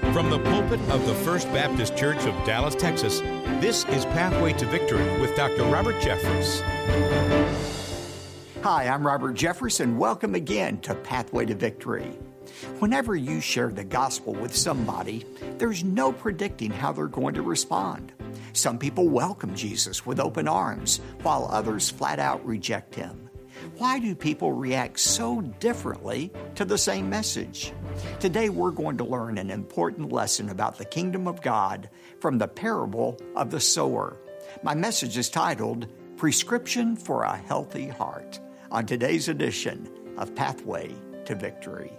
From the pulpit of the First Baptist Church of Dallas, Texas, this is Pathway to Victory with Dr. Robert Jeffress. Hi, I'm Robert Jeffress, and welcome again to Pathway to Victory. Whenever you share the gospel with somebody, there's no predicting how they're going to respond. Some people welcome Jesus with open arms, while others flat out reject him. Why do people react so differently to the same message? Today we're going to learn an important lesson about the kingdom of God from the parable of the sower. My message is titled, Prescription for a Healthy Heart, on today's edition of Pathway to Victory.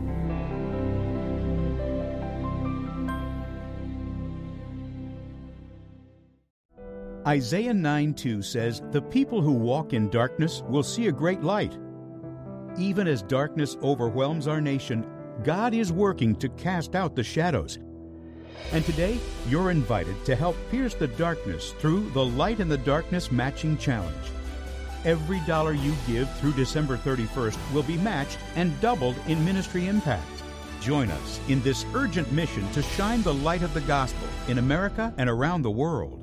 Isaiah 9:2 says, "The people who walk in darkness will see a great light." Even as darkness overwhelms our nation, God is working to cast out the shadows. And today, you're invited to help pierce the darkness through the Light in the Darkness Matching Challenge. Every dollar you give through December 31st will be matched and doubled in ministry impact. Join us in this urgent mission to shine the light of the gospel in America and around the world.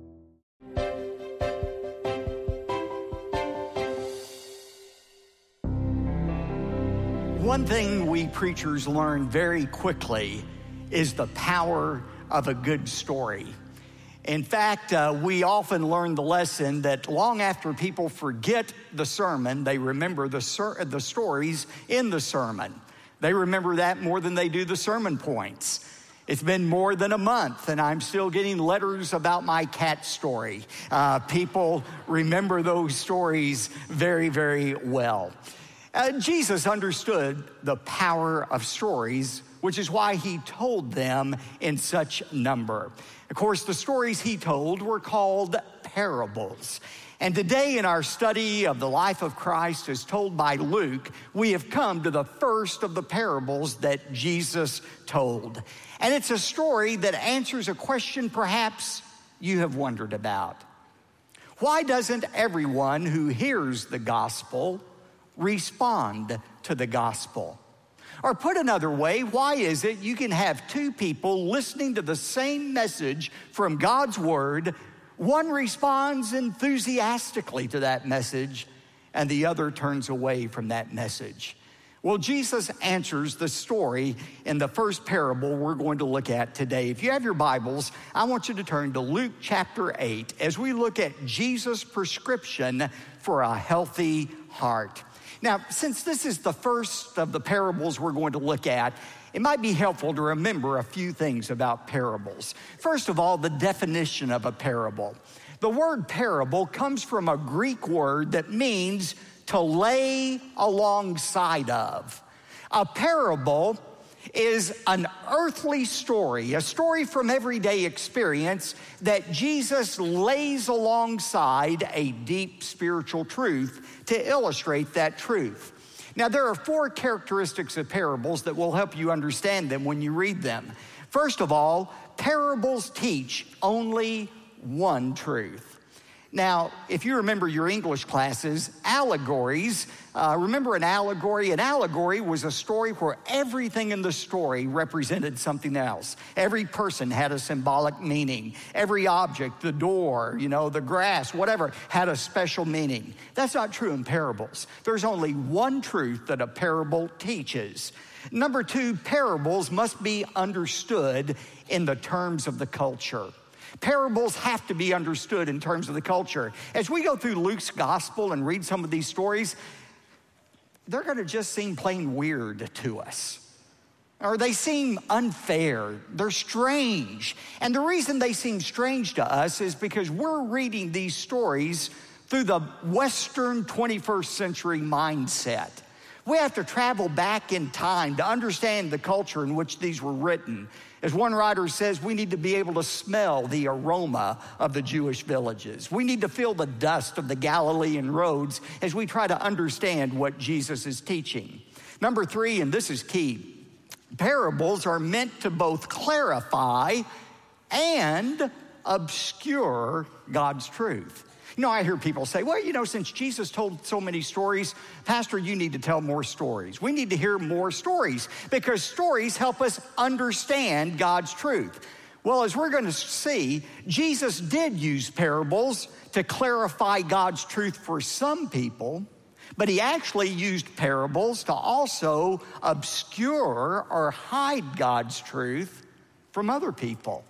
One thing we preachers learn very quickly is the power of a good story. In fact, we often learn the lesson that long after people forget the sermon, they remember the stories in the sermon. They remember that more than they do the sermon points. It's been more than a month, and I'm still getting letters about my cat story. People remember those stories very, very well. Jesus understood the power of stories, which is why he told them in such number. Of course, the stories he told were called parables. And today in our study of the life of Christ as told by Luke, we have come to the first of the parables that Jesus told. And it's a story that answers a question perhaps you have wondered about. Why doesn't everyone who hears the gospel respond to the gospel? Or put another way, why is it you can have two people listening to the same message from God's word, one responds enthusiastically to that message, and the other turns away from that message? Well, Jesus answers the story in the first parable we're going to look at today. If you have your Bibles, I want you to turn to Luke chapter 8 as we look at Jesus' prescription for a healthy heart. Now, since this is the first of the parables we're going to look at, it might be helpful to remember a few things about parables. First of all, the definition of a parable. The word parable comes from a Greek word that means to lay alongside of. A parable is an earthly story, a story from everyday experience that Jesus lays alongside a deep spiritual truth to illustrate that truth. Now, there are four characteristics of parables that will help you understand them when you read them. First of all, parables teach only one truth. Now, if you remember your English classes, allegories, remember an allegory? An allegory was a story where everything in the story represented something else. Every person had a symbolic meaning. Every object, the door, the grass, whatever, had a special meaning. That's not true in parables. There's only one truth that a parable teaches. Number two, parables must be understood in the terms of the culture. Parables have to be understood in terms of the culture. As we go through Luke's gospel and read some of these stories, they're going to just seem plain weird to us. Or they seem unfair. They're strange. And the reason they seem strange to us is because we're reading these stories through the Western 21st century mindset. We have to travel back in time to understand the culture in which these were written. As one writer says, we need to be able to smell the aroma of the Jewish villages. We need to feel the dust of the Galilean roads as we try to understand what Jesus is teaching. Number three, and this is key, parables are meant to both clarify and obscure God's truth. You know, I hear people say, well, you know, since Jesus told so many stories, Pastor, you need to tell more stories. We need to hear more stories because stories help us understand God's truth. Well, as we're going to see, Jesus did use parables to clarify God's truth for some people, but he actually used parables to also obscure or hide God's truth from other people.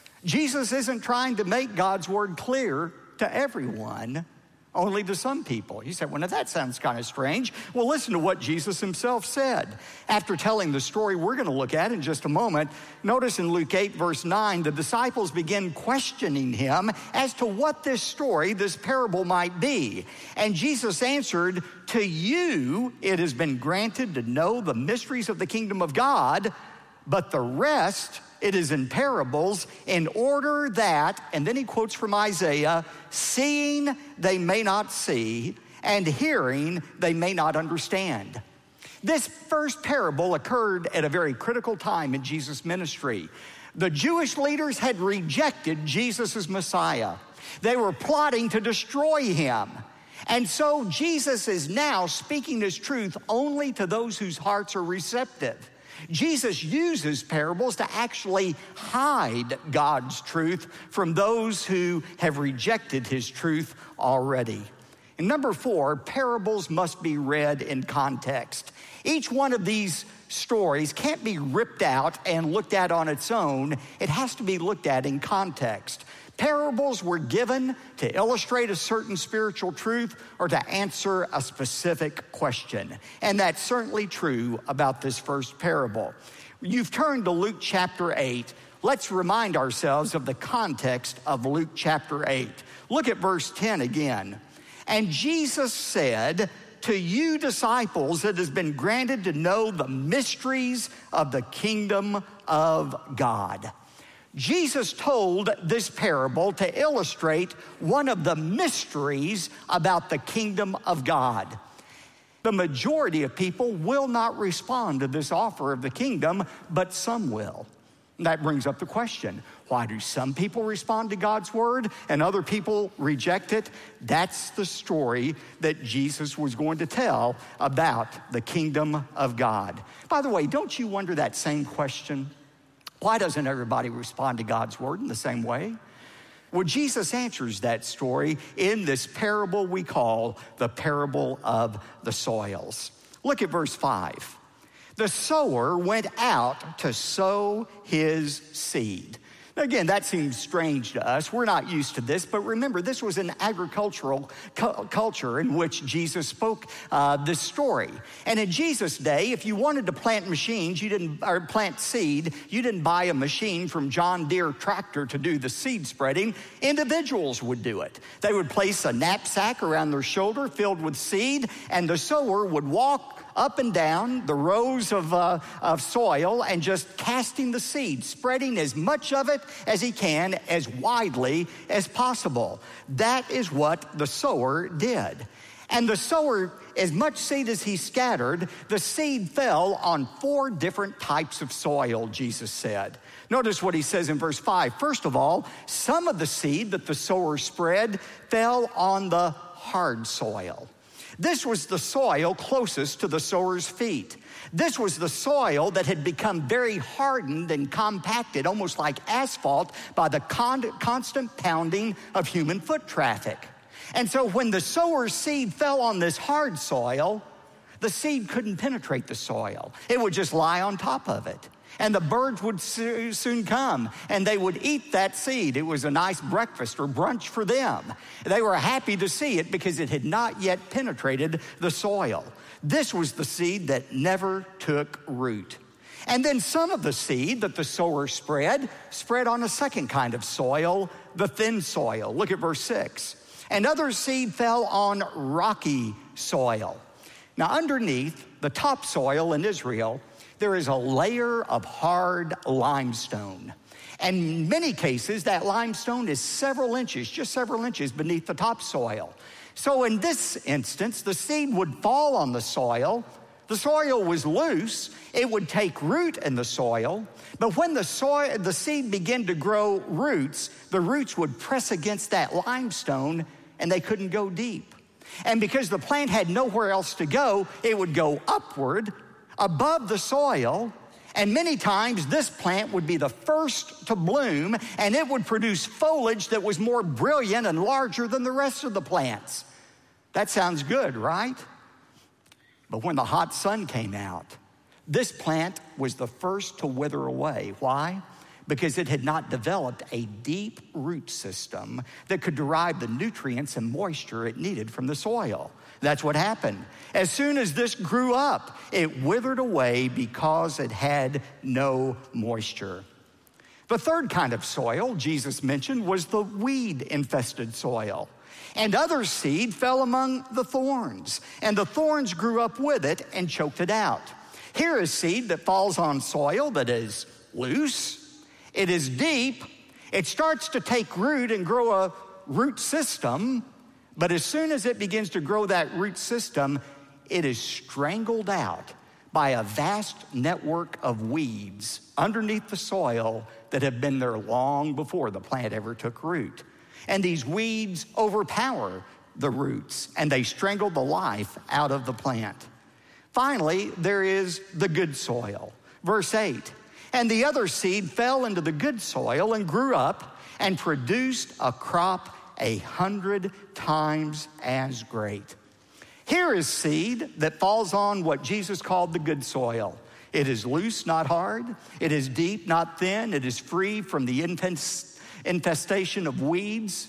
Jesus isn't trying to make God's word clear to everyone, only to some people. You said, well, now that sounds kind of strange. Well, listen to what Jesus himself said. After telling the story we're going to look at in just a moment, notice in Luke 8, verse 9, the disciples begin questioning him as to what this story, this parable might be. And Jesus answered, to you it has been granted to know the mysteries of the kingdom of God, but the rest it is in parables, in order that, and then he quotes from Isaiah, seeing they may not see, and hearing they may not understand. This first parable occurred at a very critical time in Jesus' ministry. The Jewish leaders had rejected Jesus as Messiah. They were plotting to destroy him. And so Jesus is now speaking his truth only to those whose hearts are receptive. Jesus uses parables to actually hide God's truth from those who have rejected his truth already. And number 4, parables must be read in context. Each one of these stories can't be ripped out and looked at on its own. It has to be looked at in context. Parables were given to illustrate a certain spiritual truth or to answer a specific question. And that's certainly true about this first parable. You've turned to Luke chapter 8. Let's remind ourselves of the context of Luke chapter 8. Look at verse 10 again. And Jesus said, to you disciples, it has been granted to know the mysteries of the kingdom of God. Jesus told this parable to illustrate one of the mysteries about the kingdom of God. The majority of people will not respond to this offer of the kingdom, but some will. And that brings up the question, why do some people respond to God's word and other people reject it? That's the story that Jesus was going to tell about the kingdom of God. By the way, don't you wonder that same question? Why doesn't everybody respond to God's word in the same way? Well, Jesus answers that story in this parable we call the parable of the soils. Look at verse 5. The sower went out to sow his seed. Again, that seems strange to us. We're not used to this, but remember, this was an agricultural culture in which Jesus spoke this story. And in Jesus' day, if you wanted to plant plant seed, you didn't buy a machine from John Deere tractor to do the seed spreading. Individuals would do it. They would place a knapsack around their shoulder filled with seed, and the sower would walk up and down the rows of soil and just casting the seed, spreading as much of it as he can, as widely as possible. That is what the sower did. And the sower, as much seed as he scattered, the seed fell on 4 different types of soil, Jesus said. Notice what he says in verse 5. First of all, some of the seed that the sower spread fell on the hard soil. This was the soil closest to the sower's feet. This was the soil that had become very hardened and compacted, almost like asphalt, by the constant pounding of human foot traffic. And so when the sower's seed fell on this hard soil, the seed couldn't penetrate the soil. It would just lie on top of it. And the birds would soon come, and they would eat that seed. It was a nice breakfast or brunch for them. They were happy to see it because it had not yet penetrated the soil. This was the seed that never took root. And then some of the seed that the sower spread on a second kind of soil, the thin soil. Look at verse 6. And other seed fell on rocky soil. Now underneath the topsoil in Israel, there is a layer of hard limestone. And in many cases, that limestone is just several inches beneath the topsoil. So in this instance, the seed would fall on the soil. The soil was loose. It would take root in the soil. But when the seed began to grow roots, the roots would press against that limestone and they couldn't go deep. And because the plant had nowhere else to go, it would go upward, above the soil, and many times this plant would be the first to bloom, and it would produce foliage that was more brilliant and larger than the rest of the plants. That sounds good, right? But when the hot sun came out, this plant was the first to wither away. Why? Because it had not developed a deep root system that could derive the nutrients and moisture it needed from the soil. That's what happened. As soon as this grew up, it withered away because it had no moisture. The third kind of soil Jesus mentioned was the weed-infested soil. And other seed fell among the thorns, and the thorns grew up with it and choked it out. Here is seed that falls on soil that is loose, it is deep, it starts to take root and grow a root system, but as soon as it begins to grow that root system, it is strangled out by a vast network of weeds underneath the soil that have been there long before the plant ever took root. And these weeds overpower the roots, and they strangle the life out of the plant. Finally, there is the good soil. Verse 8, and the other seed fell into the good soil and grew up and produced a crop 100 times as great. Here is seed that falls on what Jesus called the good soil. It is loose, not hard. It is deep, not thin. It is free from the infestation of weeds.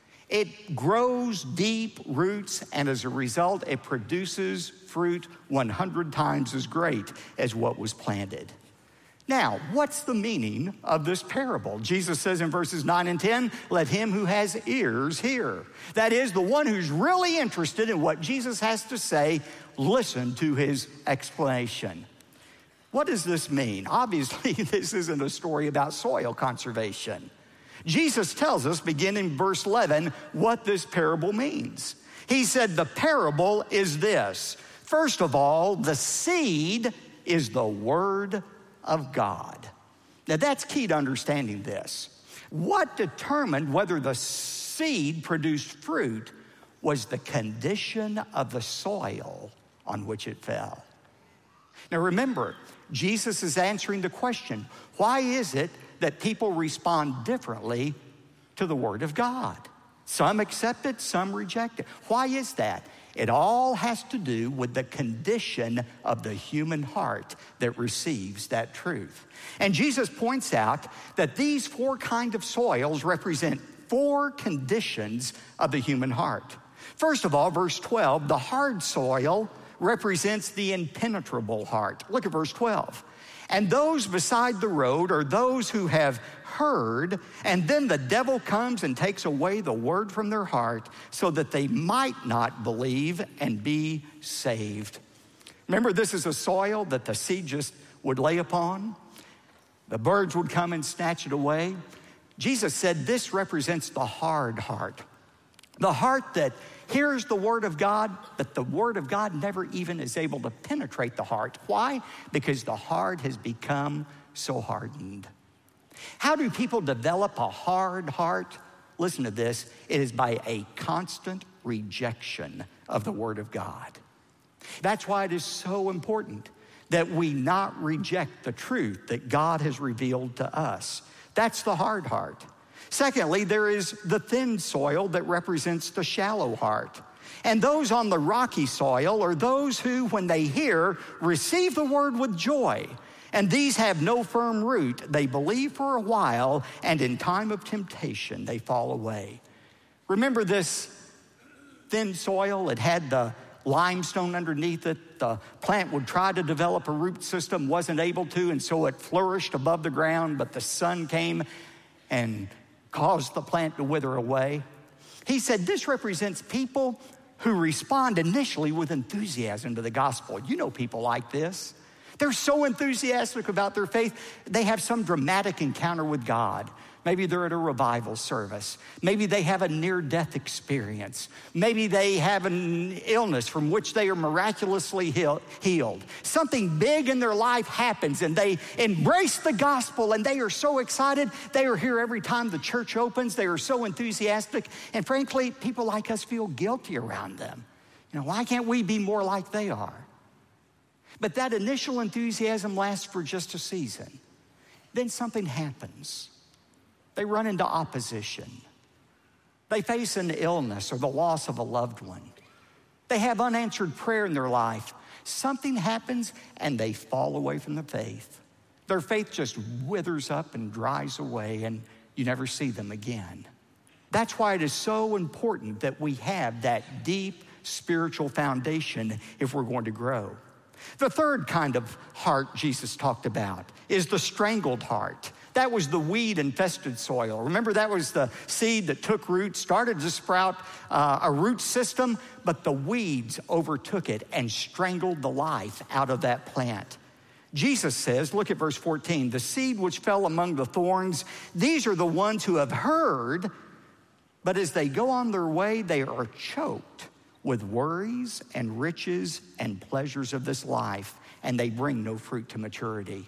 It grows deep roots, and as a result, it produces fruit 100 times as great as what was planted. Now, what's the meaning of this parable? Jesus says in verses 9 and 10, let him who has ears hear. That is, the one who's really interested in what Jesus has to say, listen to his explanation. What does this mean? Obviously, this isn't a story about soil conservation. Jesus tells us, beginning verse 11, what this parable means. He said the parable is this. First of all, the seed is the word of God. Now that's key to understanding this. What determined whether the seed produced fruit was the condition of the soil on which it fell. Now remember, Jesus is answering the question, why is it that people respond differently to the word of God? Some accept it, some reject it. Why is that? It all has to do with the condition of the human heart that receives that truth. And Jesus points out that these four kinds of soils represent four conditions of the human heart. First of all, verse 12, the hard soil represents the impenetrable heart. Look at verse 12. And those beside the road are those who have heard, and then the devil comes and takes away the word from their heart so that they might not believe and be saved. Remember, this is a soil that the seed just would lay upon. The birds would come and snatch it away. Jesus said this represents the hard heart. The heart that hears the word of God, but the word of God never even is able to penetrate the heart. Why? Because the heart has become so hardened. How do people develop a hard heart? Listen to this. It is by a constant rejection of the word of God. That's why it is so important that we not reject the truth that God has revealed to us. That's the hard heart. Secondly, there is the thin soil that represents the shallow heart. And those on the rocky soil are those who, when they hear, receive the word with joy. And these have no firm root. They believe for a while, and in time of temptation, they fall away. Remember this thin soil? It had the limestone underneath it. The plant would try to develop a root system, wasn't able to, and so it flourished above the ground, but the sun came and caused the plant to wither away. He said this represents people who respond initially with enthusiasm to the gospel. You know people like this. They're so enthusiastic about their faith, they have some dramatic encounter with God. Maybe they're at a revival service. Maybe they have a near-death experience. Maybe they have an illness from which they are miraculously healed. Something big in their life happens and they embrace the gospel and they are so excited. They are here every time the church opens. They are so enthusiastic. And frankly, people like us feel guilty around them. Why can't we be more like they are? But that initial enthusiasm lasts for just a season. Then something happens. They run into opposition. They face an illness or the loss of a loved one. They have unanswered prayer in their life. Something happens and they fall away from the faith. Their faith just withers up and dries away and you never see them again. That's why it is so important that we have that deep spiritual foundation if we're going to grow. The third kind of heart Jesus talked about is the strangled heart. That was the weed-infested soil. Remember, that was the seed that took root, started to sprout a root system, but the weeds overtook it and strangled the life out of that plant. Jesus says, look at verse 14, the seed which fell among the thorns, these are the ones who have heard, but as they go on their way, they are choked with worries and riches and pleasures of this life, and they bring no fruit to maturity.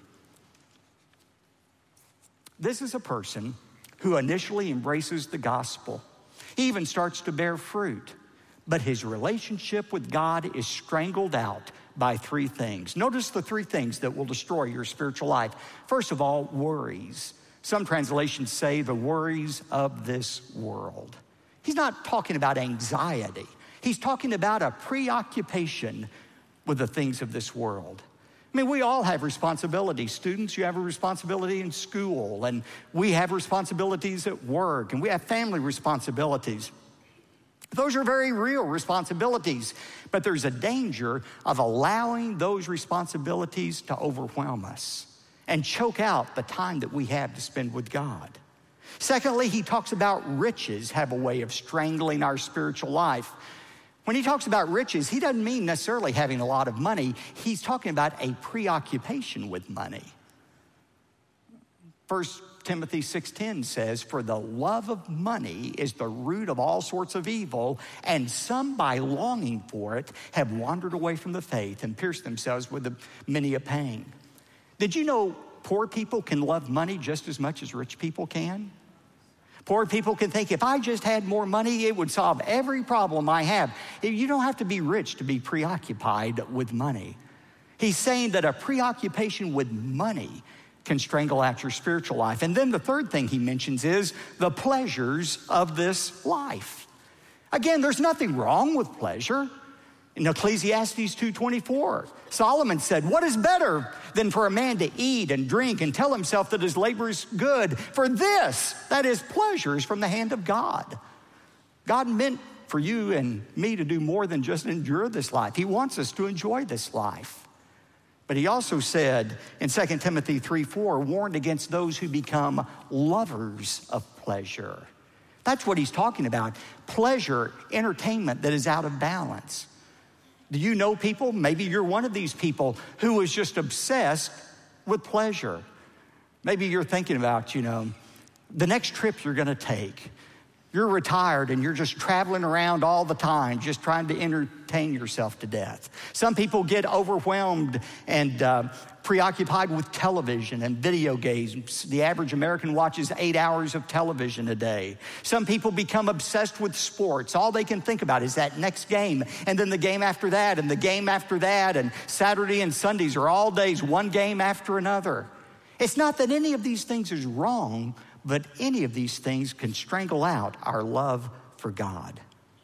This is a person who initially embraces the gospel. He even starts to bear fruit, but his relationship with God is strangled out by three things. Notice the three things that will destroy your spiritual life. First of all, worries. Some translations say the worries of this world. He's not talking about anxiety. He's talking about a preoccupation with the things of this world. I mean, we all have responsibilities. Students, you have a responsibility in school, and we have responsibilities at work, and we have family responsibilities. Those are very real responsibilities, but there's a danger of allowing those responsibilities to overwhelm us and choke out the time that we have to spend with God. Secondly, he talks about riches have a way of strangling our spiritual life. When he talks about riches, he doesn't mean necessarily having a lot of money. He's talking about a preoccupation with money. 1 Timothy 6:10 says, for the love of money is the root of all sorts of evil, and some by longing for it have wandered away from the faith and pierced themselves with many a pang. Did you know poor people can love money just as much as rich people can? Poor people can think, if I just had more money, it would solve every problem I have. You don't have to be rich to be preoccupied with money. He's saying that a preoccupation with money can strangle out your spiritual life. And then the third thing he mentions is the pleasures of this life. Again, there's nothing wrong with pleasure. In Ecclesiastes 2:24, Solomon said, what is better than for a man to eat and drink and tell himself that his labor is good? For this, that is pleasures from the hand of God. God meant for you and me to do more than just endure this life. He wants us to enjoy this life. But he also said in 2 Timothy 3:4, warned against those who become lovers of pleasure. That's what he's talking about. Pleasure, entertainment that is out of balance. Do you know people, maybe you're one of these people, who is just obsessed with pleasure? Maybe you're thinking about, the next trip you're gonna take. You're retired and you're just traveling around all the time, just trying to entertain yourself to death. Some people get overwhelmed and preoccupied with television and video games. The average American watches 8 hours of television a day. Some people become obsessed with sports. All they can think about is that next game, and then the game after that, and the game after that, and Saturday and Sundays are all days, one game after another. It's not that any of these things is wrong, but any of these things can strangle out our love for God.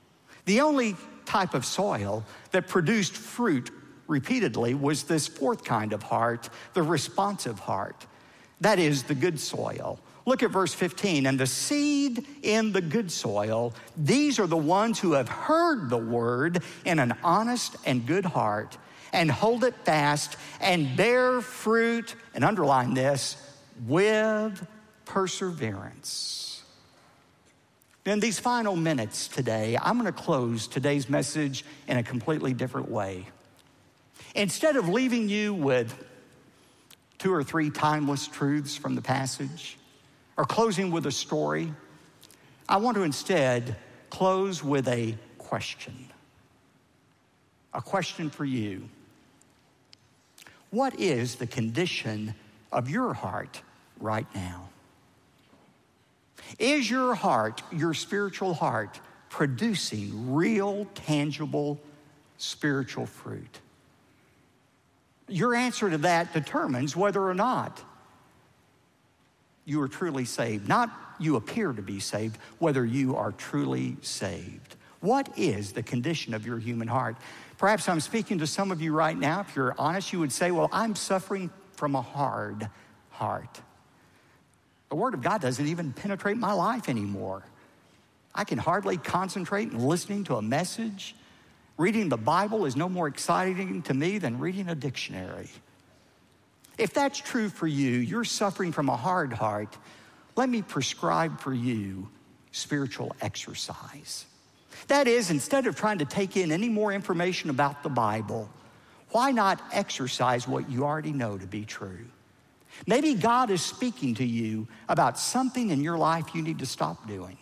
The only type of soil that produced fruit repeatedly was this fourth kind of heart, the responsive heart. That is the good soil. Look at verse 15. And the seed in the good soil, these are the ones who have heard the word in an honest and good heart and hold it fast and bear fruit, and underline this, with perseverance. In these final minutes today, I'm going to close today's message in a completely different way. Instead of leaving you with 2 or 3 timeless truths from the passage, or closing with a story. I want to instead close with a question. A question for you. What is the condition of your heart right now? Is your heart, your spiritual heart, producing real, tangible, spiritual fruit? Your answer to that determines whether or not you are truly saved. Not you appear to be saved, whether you are truly saved. What is the condition of your human heart? Perhaps I'm speaking to some of you right now. If you're honest, you would say, well, I'm suffering from a hard heart. The Word of God doesn't even penetrate my life anymore. I can hardly concentrate in listening to a message. Reading the Bible is no more exciting to me than reading a dictionary. If that's true for you, you're suffering from a hard heart, let me prescribe for you spiritual exercise. That is, instead of trying to take in any more information about the Bible, why not exercise what you already know to be true? Maybe God is speaking to you about something in your life you need to stop doing,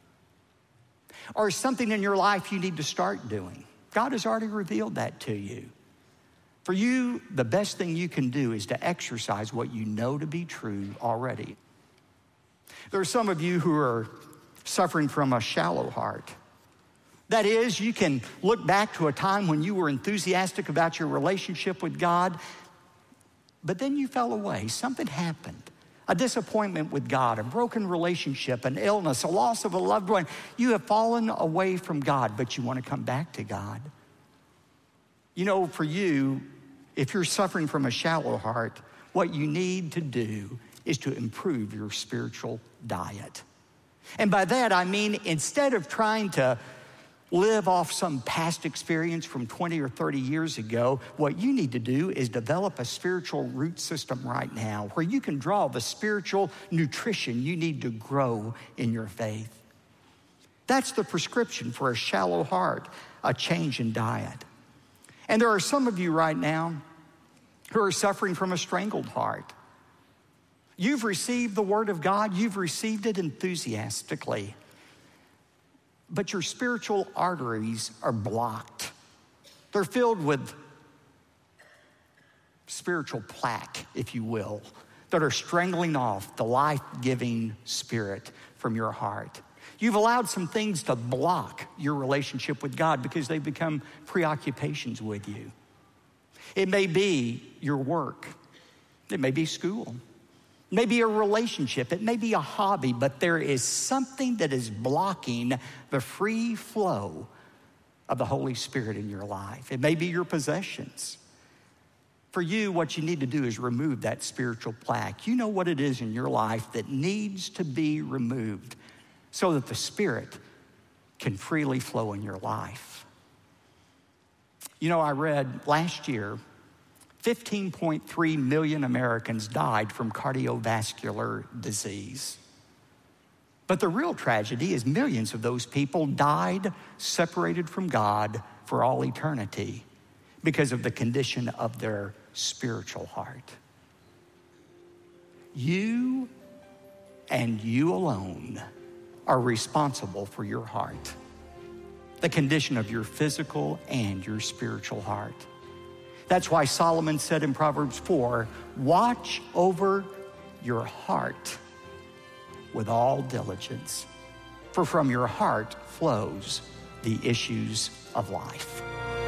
or something in your life you need to start doing. God has already revealed that to you. For you, the best thing you can do is to exercise what you know to be true already. There are some of you who are suffering from a shallow heart. That is, you can look back to a time when you were enthusiastic about your relationship with God, but then you fell away. Something happened. A disappointment with God, a broken relationship, an illness, a loss of a loved one. You have fallen away from God, but you want to come back to God. You know, for you, if you're suffering from a shallow heart, what you need to do is to improve your spiritual diet. And by that, I mean, instead of trying to live off some past experience from 20 or 30 years ago, what you need to do is develop a spiritual root system right now where you can draw the spiritual nutrition you need to grow in your faith. That's the prescription for a shallow heart, a change in diet. And there are some of you right now who are suffering from a strangled heart. You've received the Word of God, you've received it enthusiastically, but your spiritual arteries are blocked. They're filled with spiritual plaque, if you will, that are strangling off the life-giving spirit from your heart. You've allowed some things to block your relationship with God because they've become preoccupations with you. It may be your work. It may be school. It may be a relationship. It may be a hobby, but there is something that is blocking the free flow of the Holy Spirit in your life. It may be your possessions. For you, what you need to do is remove that spiritual plaque. You know what it is in your life that needs to be removed so that the Spirit can freely flow in your life. You know, I read last year, 15.3 million Americans died from cardiovascular disease. But the real tragedy is millions of those people died separated from God for all eternity because of the condition of their spiritual heart. You and you alone are responsible for your heart, the condition of your physical and your spiritual heart. That's why Solomon said in Proverbs 4, watch over your heart with all diligence, for from your heart flows the issues of life.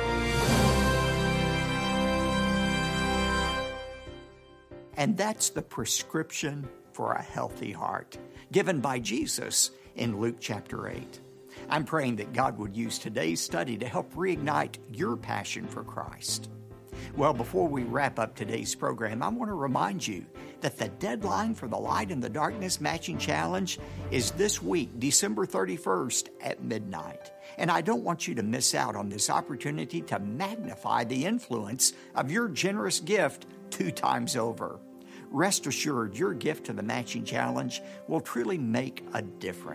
And that's the prescription for a healthy heart, given by Jesus in Luke chapter 8. I'm praying that God would use today's study to help reignite your passion for Christ. Well, before we wrap up today's program, I want to remind you that the deadline for the Light in the Darkness Matching Challenge is this week, December 31st at midnight. And I don't want you to miss out on this opportunity to magnify the influence of your generous gift 2 times over. Rest assured, your gift to the Matching Challenge will truly make a difference.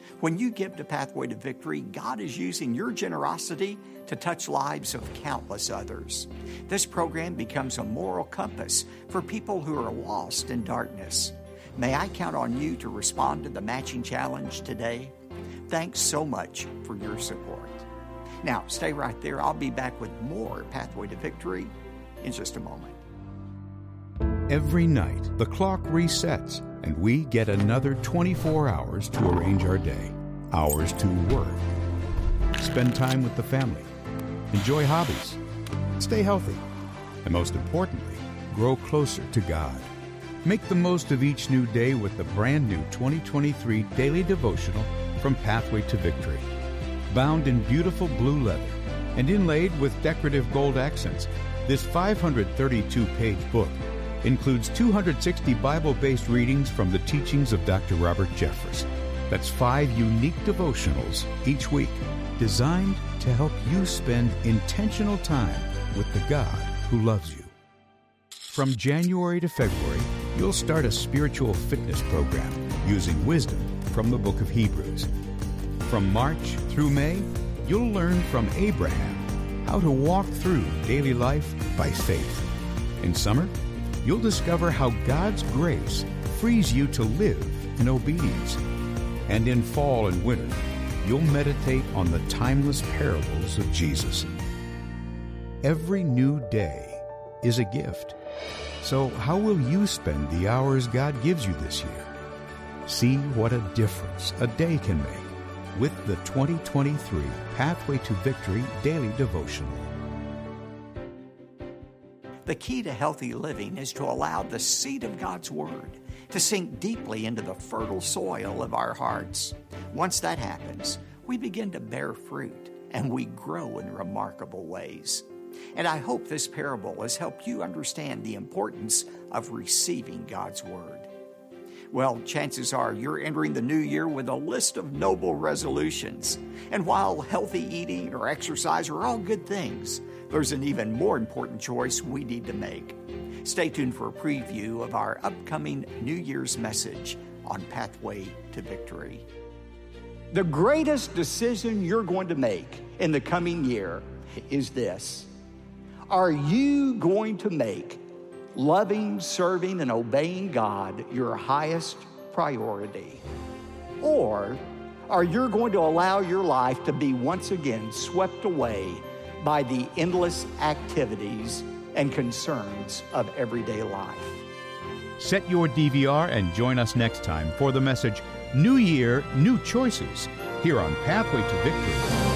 When you give to Pathway to Victory, God is using your generosity to touch lives of countless others. This program becomes a moral compass for people who are lost in darkness. May I count on you to respond to the matching challenge today? Thanks so much for your support. Now, stay right there. I'll be back with more Pathway to Victory in just a moment. Every night, the clock resets, and we get another 24 hours to arrange our day. Hours to work, spend time with the family, enjoy hobbies, stay healthy, and most importantly, grow closer to God. Make the most of each new day with the brand new 2023 Daily Devotional from Pathway to Victory. Bound in beautiful blue leather and inlaid with decorative gold accents, this 532-page book includes 260 Bible-based readings from the teachings of Dr. Robert Jeffress. That's 5 unique devotionals each week, designed to help you spend intentional time with the God who loves you. From January to February, you'll start a spiritual fitness program using wisdom from the book of Hebrews. From March through May, you'll learn from Abraham how to walk through daily life by faith. In summer, you'll discover how God's grace frees you to live in obedience. And in fall and winter, you'll meditate on the timeless parables of Jesus. Every new day is a gift. So how will you spend the hours God gives you this year? See what a difference a day can make with the 2023 Pathway to Victory Daily Devotional. The key to healthy living is to allow the seed of God's Word to sink deeply into the fertile soil of our hearts. Once that happens, we begin to bear fruit and we grow in remarkable ways. And I hope this parable has helped you understand the importance of receiving God's Word. Well, chances are you're entering the new year with a list of noble resolutions. And while healthy eating or exercise are all good things, there's an even more important choice we need to make. Stay tuned for a preview of our upcoming New Year's message on Pathway to Victory. The greatest decision you're going to make in the coming year is this. Are you going to make loving, serving, and obeying God your highest priority? Or are you going to allow your life to be once again swept away by the endless activities and concerns of everyday life? Set your DVR and join us next time for the message, New Year, New Choices, here on Pathway to Victory.